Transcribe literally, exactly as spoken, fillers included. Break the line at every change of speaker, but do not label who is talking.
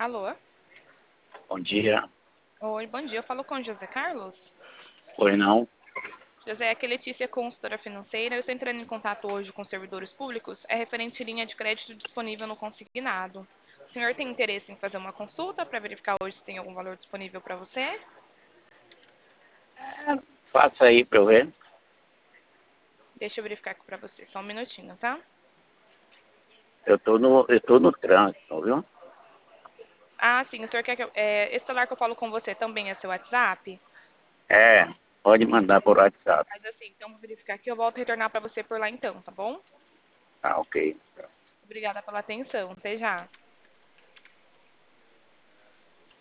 Alô?
Bom dia.
Oi, bom dia. Eu falo com o José Carlos.
Oi, não.
José, aqui é Letícia, consultora financeira. Eu estou entrando em contato hoje com servidores públicos. É referente à linha de crédito disponível no consignado. O senhor tem interesse em fazer uma consulta para verificar hoje se tem algum valor disponível para você?
Faça aí para eu ver.
Deixa eu verificar aqui para você. Só um minutinho, tá?
Eu tô no, eu tô no trânsito, viu?
Ah, sim. O senhor quer que eu... É, esse celular que eu falo com você também é seu WhatsApp?
É, pode mandar por WhatsApp.
Mas assim, então vou verificar aqui. Eu volto a retornar para você por lá então, tá bom?
Tá, ok.
Obrigada pela atenção. Até já.